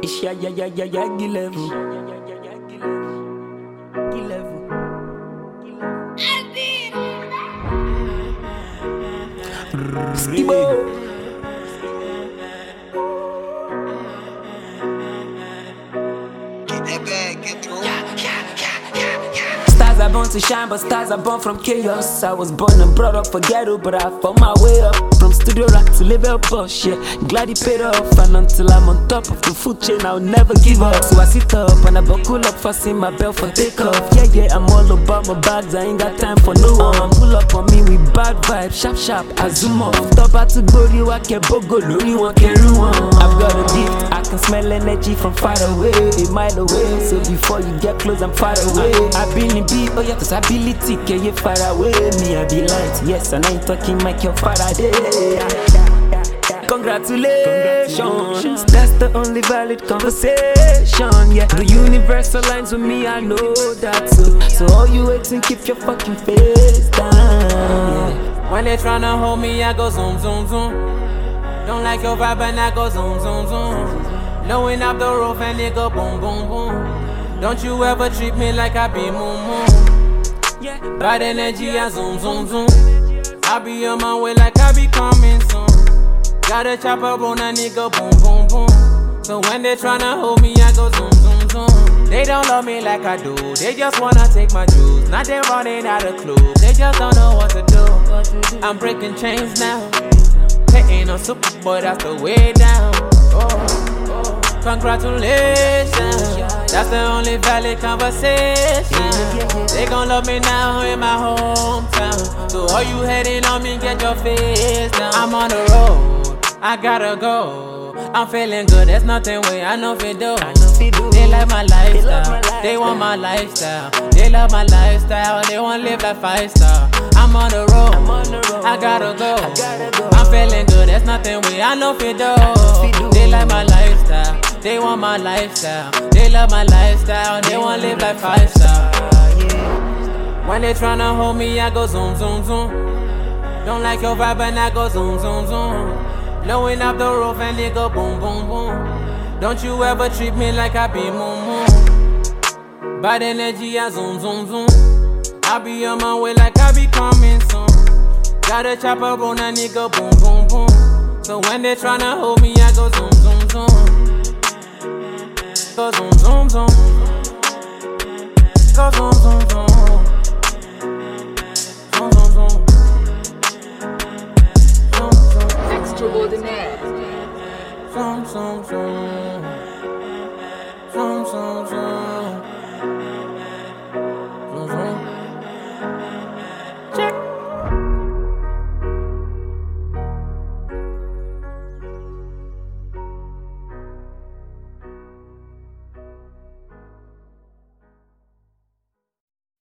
It's ya level. Skibo. Get that bag, get through. Stars are born to shine, but stars are born from chaos. I was born and brought up for ghetto, but I found my way up. From studio rock to level boss, yeah. Glad it paid off, and until I'm on top of the food chain, I'll never give up. So I sit up and I buckle up, fasten my belt for takeoff. Yeah, I'm all about my bags, I ain't got time for no one. Pull up on me with bad vibes, sharp, I zoom off. Top out to glory, I can bogo, lori one carry one. I've got a gift, I can smell energy from far away, a mile away. So before you get close, I'm far away. I've been in beat, oh yeah, cause ability, can you far away? Me, I be light, yes, and I ain't talking Michael Faraday. Congratulations, that's the only valid conversation, yeah. The universe aligns with me, I know that. So all you waiting, keep your fucking face down, yeah. When they tryna hold me, I go zoom, zoom, zoom. Don't like your vibe and I go zoom, zoom, zoom. Blowing up the roof and it go boom, boom, boom. Don't you ever treat me like I be moon, moon. Bad energy, I zoom, zoom, zoom. I be on my way like I be coming soon. Got a chopper on a nigga, boom, boom, boom. So when they tryna hold me, I go zoom, zoom, zoom. They don't love me like I do, they just wanna take my juice. Now they running out of clues, they just don't know what to do. I'm breaking chains now. They ain't no super boy, that's the way down. Congratulations, that's the only valid conversation. They gon' love me now in my hometown. So all you hating on me, get your face down. I'm on the road, I gotta go. I'm feeling good, there's nothing way I know fi do. They like my lifestyle, they want my lifestyle. They love my lifestyle, they want live like 5-star. I'm on the road, I gotta go. I'm feeling good, there's nothing way I know fi do. They like my lifestyle, they want my lifestyle. They love my lifestyle, they want live like 5-star. When they tryna hold me, I go zoom, zoom, zoom. Don't like your vibe and I go zoom, zoom, zoom. Blowing up the roof and it go boom, boom, boom. Don't you ever treat me like I be moon, moon. Bad energy, I zoom, zoom, zoom. I be on my way like I be coming soon. Got a chopper on a nigga, boom, boom, boom. So when they tryna hold me, I go zoom, zoom, zoom. Go zoom, zoom, zoom. Go zoom, zoom, zoom. Zoom, zoom, zoom. Extraordinaire. Zoom, zoom, zoom.